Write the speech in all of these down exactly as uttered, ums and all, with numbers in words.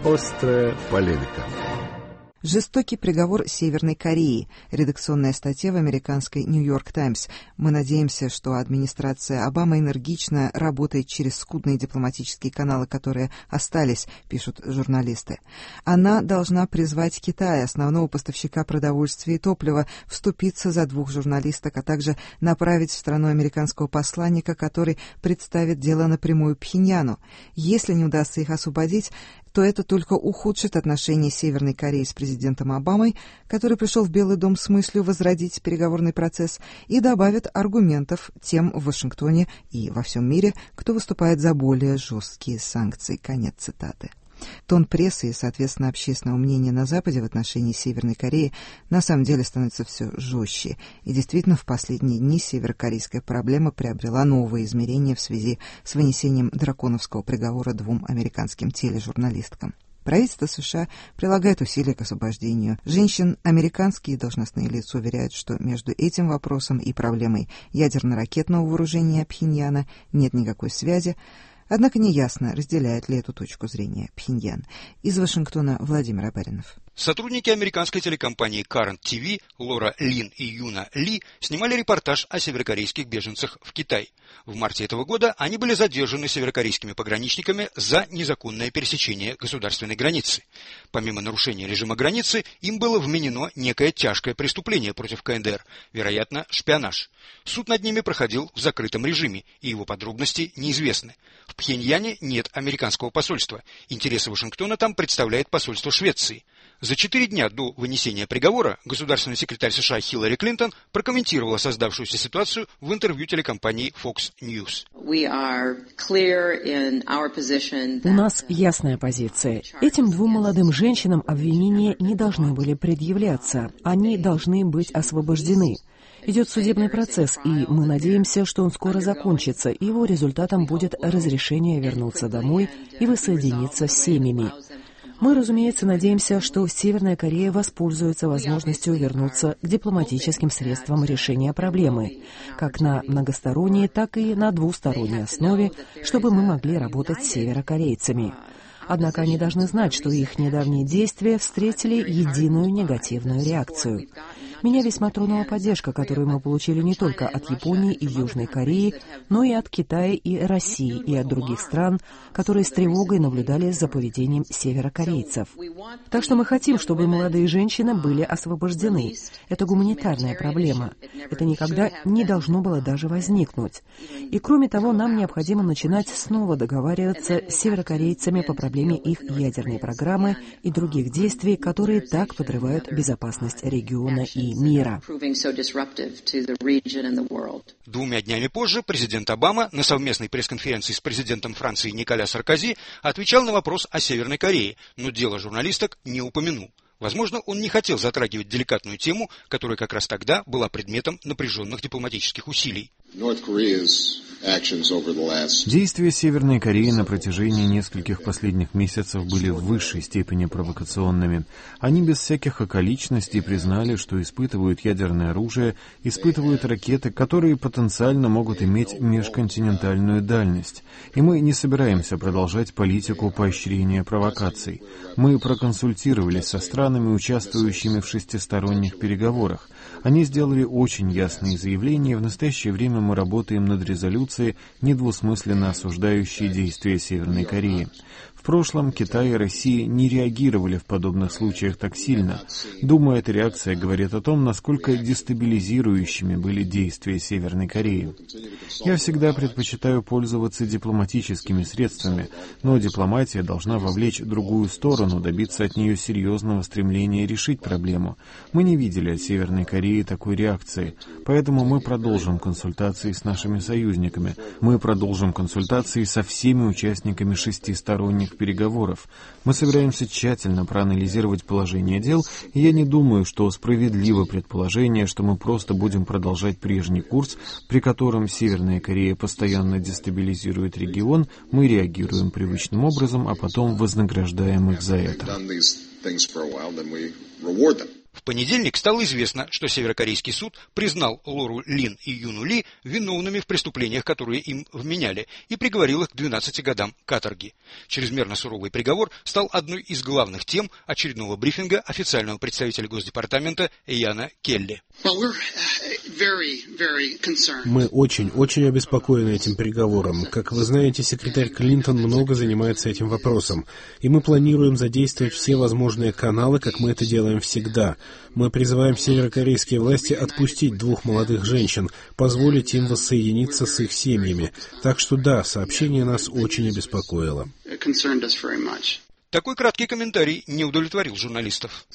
Острая полемика. Жестокий приговор Северной Кореи. Редакционная статья в американской «Нью-Йорк Таймс». Мы надеемся, что администрация Обамы энергично работает через скудные дипломатические каналы, которые остались, пишут журналисты. Она должна призвать Китай, основного поставщика продовольствия и топлива, вступиться за двух журналисток, а также направить в страну американского посланника, который представит дело напрямую Пхеньяну. Если не удастся их освободить, то это только ухудшит отношения Северной Кореи с президентом Обамой, который пришел в Белый дом с мыслью возродить переговорный процесс, и добавит аргументов тем в Вашингтоне и во всем мире, кто выступает за более жесткие санкции. Конец цитаты. Тон прессы и, соответственно, общественного мнения на Западе в отношении Северной Кореи на самом деле становится все жестче. И действительно, в последние дни северокорейская проблема приобрела новые измерения в связи с вынесением драконовского приговора двум американским тележурналисткам. Правительство США прилагает усилия к освобождению женщин. Американские должностные лица уверяют, что между этим вопросом и проблемой ядерно-ракетного вооружения Пхеньяна нет никакой связи. Однако неясно, разделяет ли эту точку зрения Пхеньян. Из Вашингтона Владимир Абаринов. Сотрудники американской телекомпании Current ти ви Лора Лин и Юна Ли снимали репортаж о северокорейских беженцах в Китай. В марте этого года они были задержаны северокорейскими пограничниками за незаконное пересечение государственной границы. Помимо нарушения режима границы, им было вменено некое тяжкое преступление против ка эн дэ эр, вероятно, шпионаж. Суд над ними проходил в закрытом режиме, и его подробности неизвестны. В Пхеньяне нет американского посольства. Интересы Вашингтона там представляет посольство Швеции. За четыре дня до вынесения приговора государственный секретарь США Хиллари Клинтон прокомментировала создавшуюся ситуацию в интервью телекомпании Fox News. У нас ясная позиция. Этим двум молодым женщинам обвинения не должны были предъявляться. Они должны быть освобождены. Идет судебный процесс, и мы надеемся, что он скоро закончится, и его результатом будет разрешение вернуться домой и воссоединиться с семьями. Мы, разумеется, надеемся, что Северная Корея воспользуется возможностью вернуться к дипломатическим средствам решения проблемы, как на многосторонней, так и на двусторонней основе, чтобы мы могли работать с северокорейцами. Однако они должны знать, что их недавние действия встретили единую негативную реакцию. Меня весьма тронула поддержка, которую мы получили не только от Японии и Южной Кореи, но и от Китая и России, и от других стран, которые с тревогой наблюдали за поведением северокорейцев. Так что мы хотим, чтобы молодые женщины были освобождены. Это гуманитарная проблема. Это никогда не должно было даже возникнуть. И кроме того, нам необходимо начинать снова договариваться с северокорейцами по проблеме их ядерной программы и других действий, которые так подрывают безопасность региона и мира. Двумя днями позже президент Обама на совместной пресс-конференции с президентом Франции Николя Саркози отвечал на вопрос о Северной Корее, но дело журналисток не упомянул. Возможно, он не хотел затрагивать деликатную тему, которая как раз тогда была предметом напряженных дипломатических усилий. Действия Северной Кореи на протяжении нескольких последних месяцев были в высшей степени провокационными. Они без всяких околичностей признали, что испытывают ядерное оружие, испытывают ракеты, которые потенциально могут иметь межконтинентальную дальность. И мы не собираемся продолжать политику поощрения провокаций. Мы проконсультировались со странами, участвующими в шестисторонних переговорах. Они сделали очень ясные заявления, и в настоящее время мы работаем над резолюцией, недвусмысленно осуждающей действия Северной Кореи. В прошлом Китай и Россия не реагировали в подобных случаях так сильно. Думаю, эта реакция говорит о том, насколько дестабилизирующими были действия Северной Кореи. Я всегда предпочитаю пользоваться дипломатическими средствами, но дипломатия должна вовлечь другую сторону, добиться от нее серьезного стремления решить проблему. Мы не видели от Северной Кореи такой реакции, поэтому мы продолжим консультации с нашими союзниками. Мы продолжим консультации со всеми участниками шестисторонних переговоров. Мы собираемся тщательно проанализировать положение дел, и я не думаю, что справедливо предположение, что мы просто будем продолжать прежний курс, при котором Северная Корея постоянно дестабилизирует регион, мы реагируем привычным образом, а потом вознаграждаем их за это. В понедельник стало известно, что северокорейский суд признал Лору Лин и Юну Ли виновными в преступлениях, которые им вменяли, и приговорил их к двенадцати годам каторги. Чрезмерно суровый приговор стал одной из главных тем очередного брифинга официального представителя Госдепартамента Яна Келли. Мы очень-очень обеспокоены этим приговором. Как вы знаете, секретарь Клинтон много занимается этим вопросом, и мы планируем задействовать все возможные каналы, как мы это делаем всегда. Мы призываем северокорейские власти отпустить двух молодых женщин, позволить им воссоединиться с их семьями. Так что да, сообщение нас очень обеспокоило. Такой краткий комментарий не удовлетворил журналистов.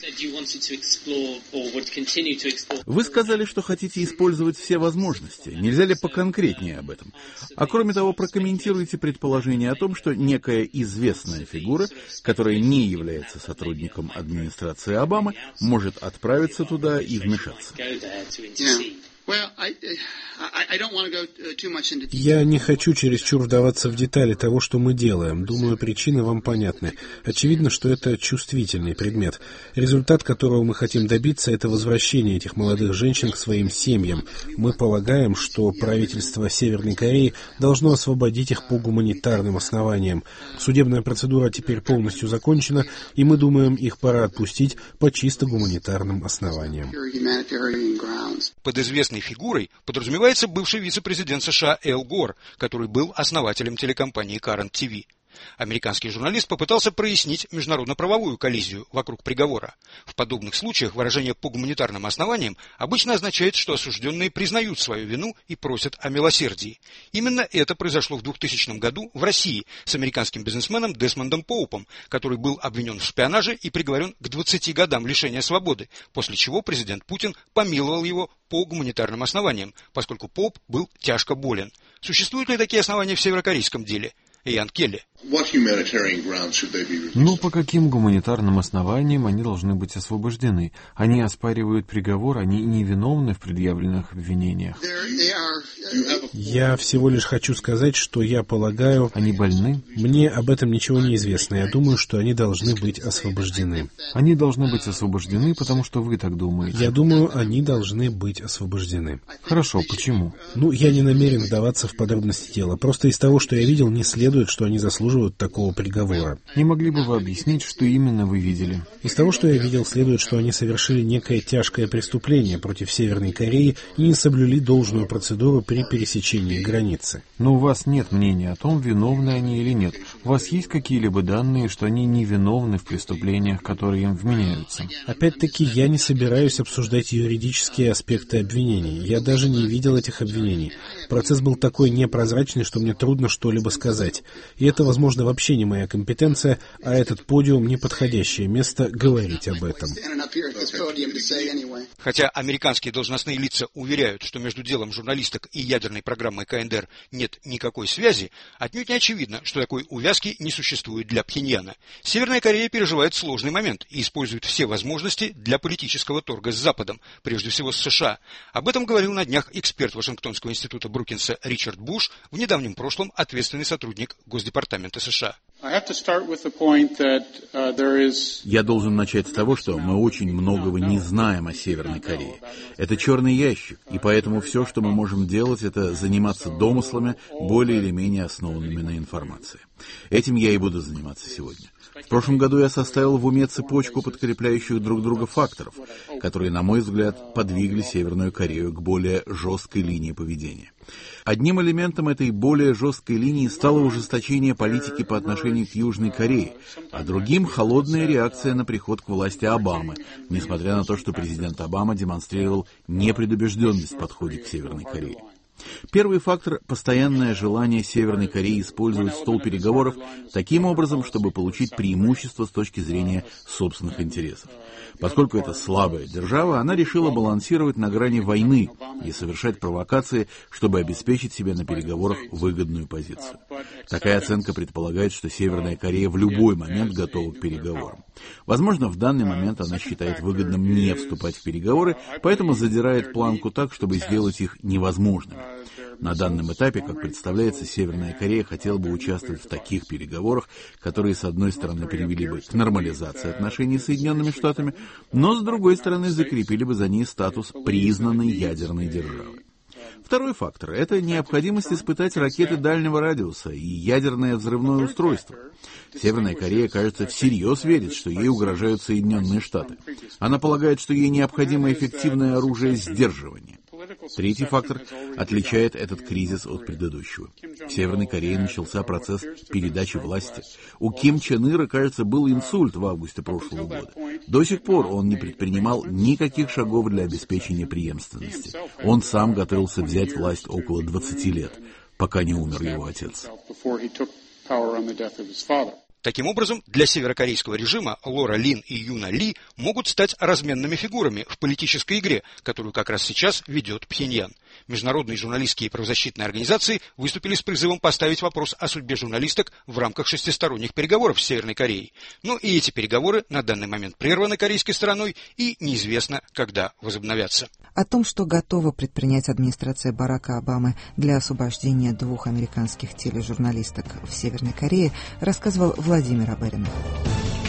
Вы сказали, что хотите использовать все возможности. Нельзя ли поконкретнее об этом? А кроме того, прокомментируйте предположение о том, что некая известная фигура, которая не является сотрудником администрации Обамы, может отправиться туда и вмешаться. Я не хочу чересчур вдаваться в детали того, что мы делаем. Думаю, причины вам понятны. Очевидно, что это чувствительный предмет. Результат, которого мы хотим добиться, это возвращение этих молодых женщин к своим семьям. Мы полагаем, что правительство Северной Кореи должно освободить их по гуманитарным основаниям. Судебная процедура теперь полностью закончена, и мы думаем, их пора отпустить по чисто гуманитарным основаниям. Под известной фигурой подразумевается бывший вице-президент США Эл Гор, который был основателем телекомпании Current ти ви. Американский журналист попытался прояснить международно-правовую коллизию вокруг приговора. В подобных случаях выражение «по гуманитарным основаниям» обычно означает, что осужденные признают свою вину и просят о милосердии. Именно это произошло в двухтысячном году в России с американским бизнесменом Десмондом Поупом, который был обвинен в шпионаже и приговорен к двадцати годам лишения свободы, после чего президент Путин помиловал его по гуманитарным основаниям, поскольку Поуп был тяжко болен. Существуют ли такие основания в северокорейском деле? Ян Келли. Но по каким гуманитарным основаниям они должны быть освобождены? Они оспаривают приговор, они невиновны в предъявленных обвинениях. Я всего лишь хочу сказать, что я полагаю... Они больны? Мне об этом ничего не известно. Я думаю, что они должны быть освобождены. Они должны быть освобождены, потому что вы так думаете. Я думаю, они должны быть освобождены. Хорошо, почему? Ну, я не намерен вдаваться в подробности дела. Просто из того, что я видел, не следует, что они заслуживают такого приговора. Не могли бы вы объяснить, что именно вы видели? Из того, что я видел, следует, что они совершили некое тяжкое преступление против Северной Кореи и не соблюли должную процедуру при пересечении границы. Но у вас нет мнения о том, виновны они или нет. У вас есть какие-либо данные, что они невиновны в преступлениях, которые им вменяются? Опять-таки, я не собираюсь обсуждать юридические аспекты обвинений. Я даже не видел этих обвинений. Процесс был такой непрозрачный, что мне трудно что-либо сказать. И это, возможно, вообще не моя компетенция, а этот подиум — неподходящее место говорить об этом. Хотя американские должностные лица уверяют, что между делом журналисток и ядерной программой ка эн дэ эр нет никакой связи, отнюдь не очевидно, что такой увязки не существует для Пхеньяна. Северная Корея переживает сложный момент и использует все возможности для политического торга с Западом, прежде всего с США. Об этом говорил на днях эксперт Вашингтонского института Брукинса Ричард Буш, в недавнем прошлом ответственный сотрудник Госдепартамента США. Я должен начать с того, что мы очень многого не знаем о Северной Корее. Это черный ящик, и поэтому все, что мы можем делать, это заниматься домыслами, более или менее основанными на информации. Этим я и буду заниматься сегодня. В прошлом году я составил в уме цепочку подкрепляющих друг друга факторов, которые, на мой взгляд, подвигли Северную Корею к более жесткой линии поведения. Одним элементом этой более жесткой линии стало ужесточение политики по отношению к Южной Корее, а другим — холодная реакция на приход к власти Обамы, несмотря на то, что президент Обама демонстрировал непредубежденность в подходе к Северной Корее. Первый фактор — постоянное желание Северной Кореи использовать стол переговоров таким образом, чтобы получить преимущество с точки зрения собственных интересов. Поскольку это слабая держава, она решила балансировать на грани войны и совершать провокации, чтобы обеспечить себе на переговорах выгодную позицию. Такая оценка предполагает, что Северная Корея в любой момент готова к переговорам. Возможно, в данный момент она считает выгодным не вступать в переговоры, поэтому задирает планку так, чтобы сделать их невозможными. На данном этапе, как представляется, Северная Корея хотела бы участвовать в таких переговорах, которые, с одной стороны, привели бы к нормализации отношений с Соединенными Штатами, но, с другой стороны, закрепили бы за ней статус признанной ядерной державы. Второй фактор – это необходимость испытать ракеты дальнего радиуса и ядерное взрывное устройство. Северная Корея, кажется, всерьез верит, что ей угрожают Соединенные Штаты. Она полагает, что ей необходимо эффективное оружие сдерживания. Третий фактор отличает этот кризис от предыдущего. В Северной Корее начался процесс передачи власти. У Ким Чен Ира, кажется, был инсульт в августе прошлого года. До сих пор он не предпринимал никаких шагов для обеспечения преемственности. Он сам готовился взять власть около двадцати лет, пока не умер его отец. Таким образом, для северокорейского режима Лора Лин и Юна Ли могут стать разменными фигурами в политической игре, которую как раз сейчас ведет Пхеньян. Международные журналистские и правозащитные организации выступили с призывом поставить вопрос о судьбе журналисток в рамках шестисторонних переговоров с Северной Кореей. Но и эти переговоры на данный момент прерваны корейской стороной и неизвестно, когда возобновятся. О том, что готова предпринять администрация Барака Обамы для освобождения двух американских тележурналисток в Северной Корее, рассказывал Владимир Аберин.